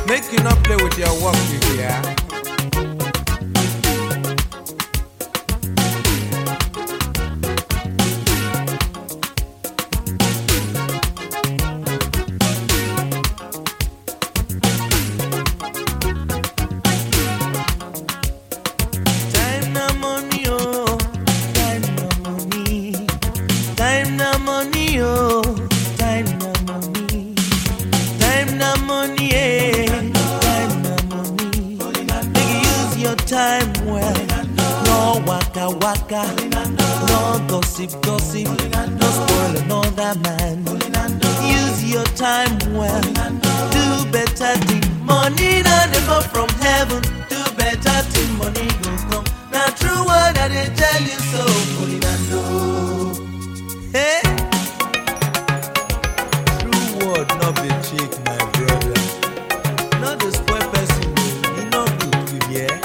Make you not play with your work, yeah. Time well, no waka waka, no gossip gossip, no spoil another man. Use your time well, do better thing. Money not never from heaven, do better thing. Money go come. Now true word that they tell you so. Hey, true word not be cheap, my brother. Not the spoil person, you know good, yeah.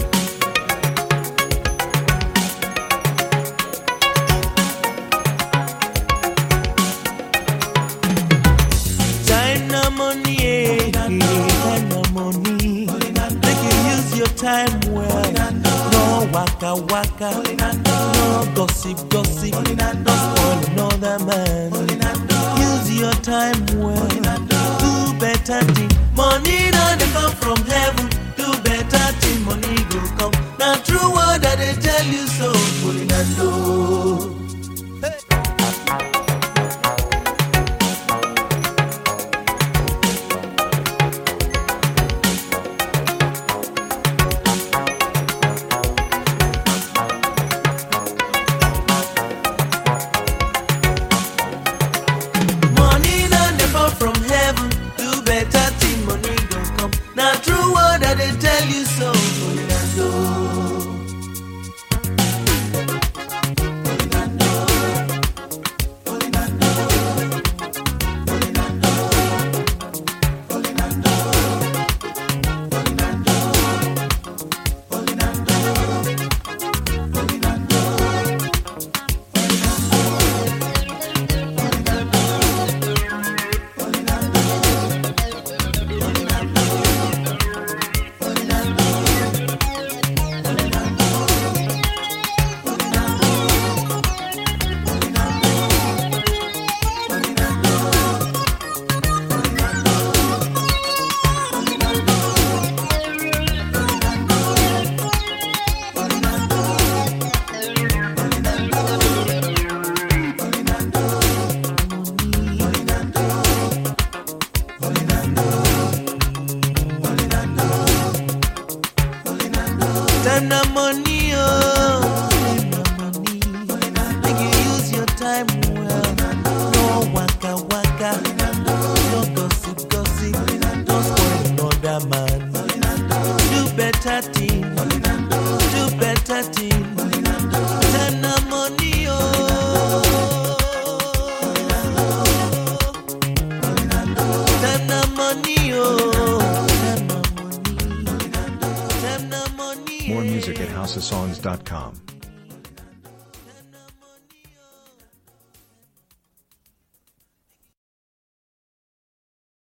Time well, no waka waka, no gossip gossip, no spoil another man. Use your time well, do better thing. Money not they come from heaven, do better thing. Money go come. Now true word that they tell you so. They tell you so. Time na money, oh. Make you use your time well. No waka waka, no gossip gossip, no spoil another man. Do better thing, do better thing. Time na money, oh. Time na money, oh. More music at housesongs.com.